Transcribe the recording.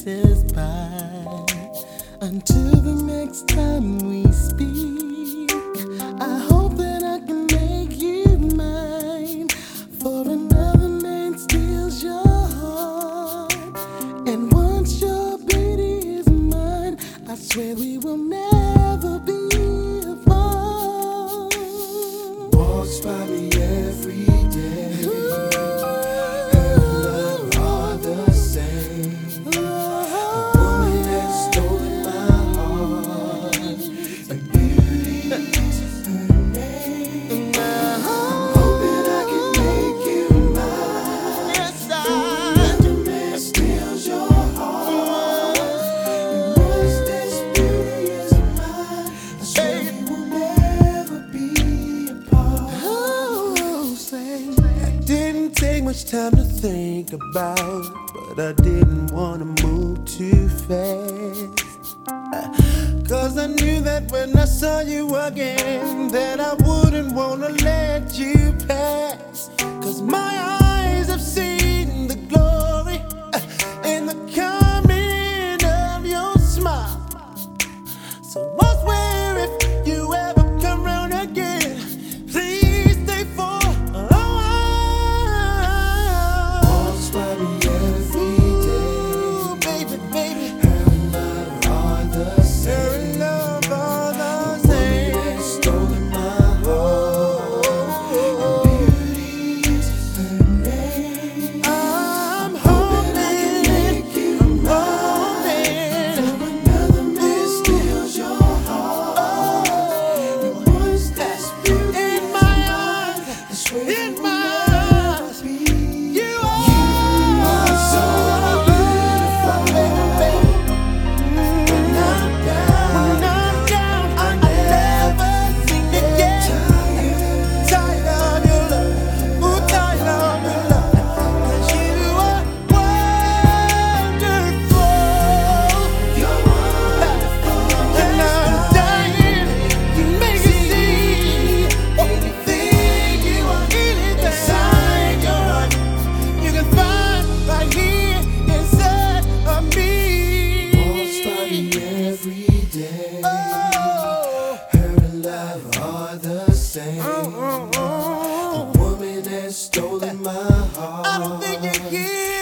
passes by. Until the next time we speak, I hope that I can make you mine. For another man steals your heart, and once your beauty is mine, I swear we will never be apart. Walks by me every day. Her love are the same. A woman that's stolen my heart. A beauty is her name. I'm hoping I can make you mine. Yes, Another man steals your heart. And once this beauty is mine, I swear we will never be apart. oh, say, Didn't take much time to think about, but I didn't wanna move too fast. 'Cause I knew that when I saw you again, that I wouldn't wanna let you pass. 'Cause my eyes have seen the glory in the coming of your smile. So I swear if you ever come round again, please stay for a while. Walks by me every day. Ooh, baby, baby. Her and love are the same. Her and love are the same. The woman that's stolen my heart. Beauty is her name. I'm hoping I can make you mine. For another man steals your heart. And once that's beauty in my eyes, I swear in my eyes, you are so beautiful, baby. When I'm down, I never seem to get tired of your love. Ooh, tired of your love. 'Cause you are wonderful. You're wonderful. And I'm dying to make you see anything you want inside your heart. You can find right here inside of me. Walks by me every day. Oh, her and love are the same. The woman that's stolen my heart. I don't think you get